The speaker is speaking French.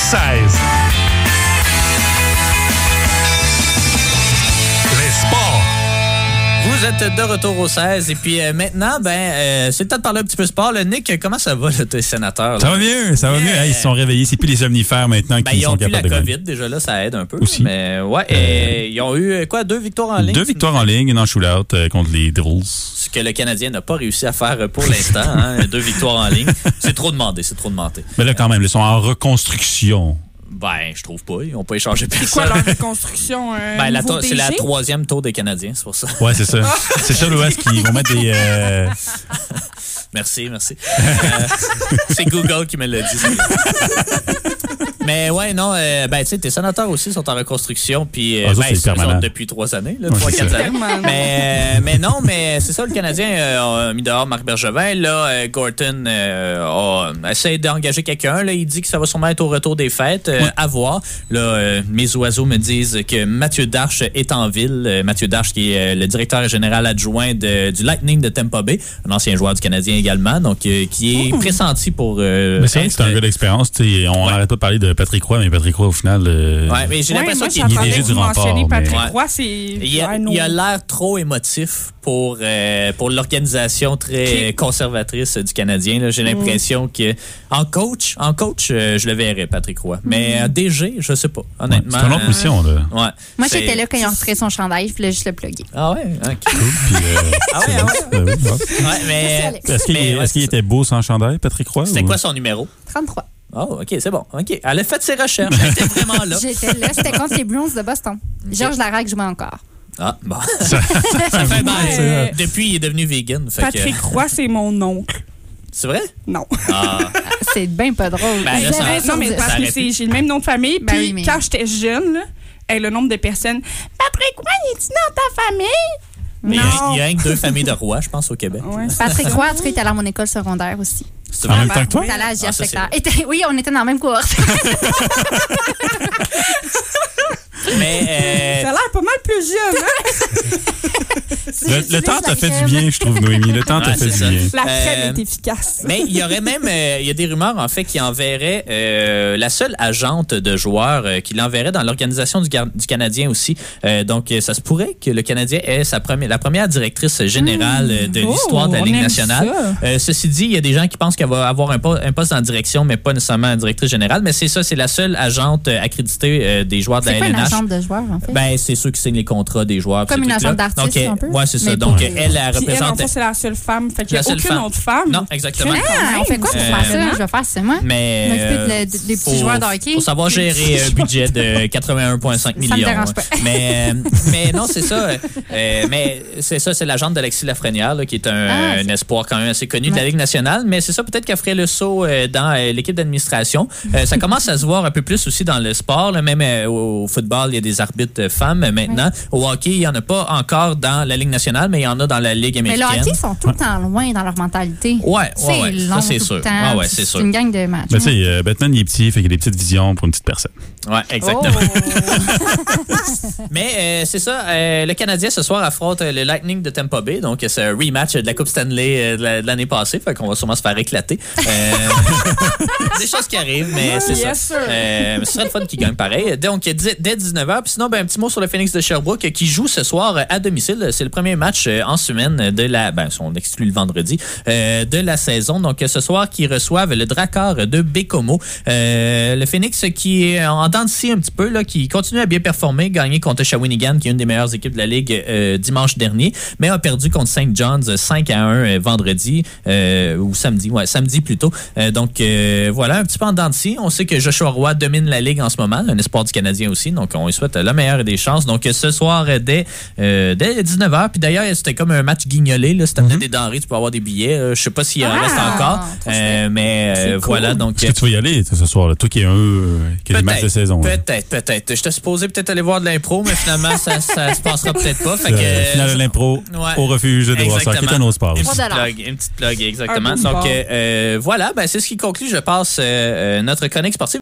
16. Les sports. Vous êtes de retour au 16 et puis maintenant, c'est le temps de parler un petit peu sport. Le Nick, comment ça va, là, tes sénateurs? Ça va mieux, ça va mieux. Hey, ils se sont réveillés. C'est plus les somnifères maintenant qui sont capables de Ils ont plus la gagner. COVID, déjà là, ça aide un peu. Aussi. Mais ouais, ils ont eu 2 victoires en ligne? 2 victoires en ligne, une en shootout contre les Devils. Ce que le Canadien n'a pas réussi à faire pour l'instant, 2 victoires en ligne. C'est trop demandé. Mais là, quand même, ils sont en reconstruction. Ben, je trouve pas. Ils n'ont pas échangé personne. C'est quoi leur reconstruction? C'est la 3e tour des Canadiens, c'est pour ça. Ouais, c'est ça. C'est ça l'Ouest qui vont mettre des... Merci. C'est Google qui me l'a dit. Mais ouais, non, tu sais, tes sénateurs aussi sont en reconstruction, puis c'est permanent. depuis 3 années, 3-4 années. Mais non, mais c'est ça, le Canadien a mis dehors Marc Bergevin. Là, Gorton a essayé d'engager quelqu'un. Là, il dit que ça va sûrement être au retour des fêtes. À voir. Là, mes oiseaux me disent que Mathieu Darche est en ville. Mathieu Darche, qui est le directeur général adjoint du Lightning de Tampa Bay, un ancien joueur du Canadien également, donc qui est pressenti pour... mais c'est vrai que c'est un gars d'expérience. On n'arrête pas de parler de Patrick Roy, mais Patrick Roy, au final... mais j'ai l'impression qu'il est léger du rempart. Patrick Roy, c'est... Il a l'air trop émotif pour l'organisation très conservatrice du Canadien. Là. J'ai l'impression que en coach, je le verrais, Patrick Roy. Mais DG, je sais pas, honnêtement. C'est une autre mission, là. Ouais. Moi, j'étais là quand ils ont retiré son chandail, je voulais juste le plugger. Ah ouais? OK. Cool. Puis, Ouais, mais... Est-ce qu'il était beau sans chandail, Patrick Roy? C'était quoi son numéro? 33. Oh, OK, c'est bon. OK. Elle a fait ses recherches. Elle était vraiment là. J'étais là. C'était contre les Bruins de Boston. Okay. Georges Laraque jouait encore. Ah, bon. Ça fait mal. Depuis, il est devenu vegan. Patrick Roy, c'est mon oncle. C'est vrai? Non. Ah. C'est bien pas drôle. Non, mais parce que j'ai le même nom de famille. Puis quand j'étais jeune, là, le nombre de personnes... Patrick Roy, es-tu dans ta famille? Mais il y a rien que 2 familles de rois, je pense, au Québec. Ouais, Patrick Roy, en tout cas, il était allé à mon école secondaire aussi. C'est en même temps que toi? Il était allé à GS Secteur. Oui, on était dans la même cohorte. Mais ça a l'air pas mal plus jeune, hein? Le temps t'a fait du bien, je trouve, Noémie. Le temps t'a fait du bien. La crème est efficace. Mais il y aurait même... il y a des rumeurs, en fait, qui enverraient la seule agente de joueurs qui l'enverrait dans l'organisation du Canadien aussi. Donc, ça se pourrait que le Canadien ait la première directrice générale de l'histoire de la Ligue nationale. Ceci dit, il y a des gens qui pensent qu'elle va avoir un poste en direction, mais pas nécessairement directrice générale. Mais c'est ça, c'est la seule agente accréditée des joueurs de la LNH. C'est de joueurs, en fait. C'est ceux qui signent les contrats des joueurs. Comme une agente d'artiste, un peu. Oui, c'est ça. Donc, elle représente... c'est la seule femme. Fait qu'il n'y a aucune autre femme. Non, exactement. On fait quoi pour faire ça? Je vais faire ça, moi. Mais... m'occuper des petits joueurs de hockey. Il faut savoir gérer un budget de 81,5 millions. Ça me dérange pas. Mais non, c'est ça. Mais c'est ça, c'est l'agente d'Alexis Lafrenière, là, qui est un espoir quand même assez connu de la Ligue nationale. Mais c'est ça, peut-être qu'elle ferait le saut dans l'équipe d'administration. Ça commence à se voir un peu plus aussi dans le sport. Là, même au football, il y a des arbitres femmes maintenant. Ouais. Au hockey, il n'y en a pas encore dans la Ligue nationale, mais il y en a dans la Ligue américaine. Mais le hockey, ils sont tout le temps loin dans leur mentalité. Ouais. Long, ça, c'est sûr. C'est une gang de matchs. Mais tu sais, Batman, il est petit, fait qu'il a des petites visions pour une petite personne. Ouais, exactement. Mais c'est ça, le Canadien ce soir affronte le Lightning de Tampa Bay, donc c'est un rematch de la Coupe Stanley de l'année passée, fait qu'on va sûrement se faire éclater. Des choses qui arrivent, mais c'est ça. Ce serait le fun qui gagne pareil. Donc dès 19h, puis sinon un petit mot sur le Phoenix de Sherbrooke qui joue ce soir à domicile. C'est le premier match en semaine de la, on exclut le vendredi, de la saison. Donc ce soir qui reçoivent le Drakkar de Bécomo. Le Phoenix qui est en dents de scie un petit peu, là, qui continue à bien performer, gagné contre Shawinigan, qui est une des meilleures équipes de la Ligue dimanche dernier, mais a perdu contre St. John's 5-1 vendredi, ou samedi plutôt. Donc voilà, un petit peu en dents de scie. On sait que Joshua Roy domine la Ligue en ce moment, un espoir du Canadien aussi, donc on lui souhaite la meilleure des chances. Donc ce soir dès 19h, puis d'ailleurs c'était comme un match guignolé, là, si t'as des denrées, tu peux avoir des billets, je sais pas s'il en reste encore, mais voilà. Donc est-ce que tu vas y aller ce soir, là, toi qui est des matchs de saison? Peut-être. J'étais supposé peut-être aller voir de l'impro, mais finalement ça se passera peut-être pas. Fait que finale de l'impro au refuge de Brossard, qui est un autre sport. Une petite plug, exactement. Donc voilà, c'est ce qui conclut, je pense, notre chronique sportive.